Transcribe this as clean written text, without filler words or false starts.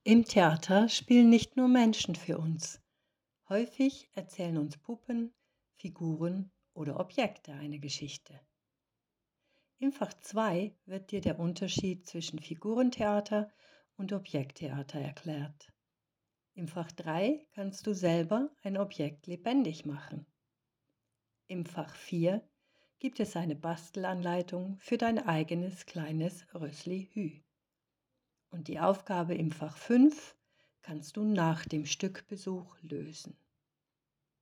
Im Theater spielen nicht nur Menschen für uns. Häufig erzählen uns Puppen, Figuren oder Objekte eine Geschichte. Im Fach 2 wird dir der Unterschied zwischen Figurentheater und Objekttheater erklärt. Im Fach 3 kannst du selber ein Objekt lebendig machen. Im Fach 4 gibt es eine Bastelanleitung für dein eigenes kleines Rösli-Hü. Und die Aufgabe im Fach 5 kannst du nach dem Stückbesuch lösen.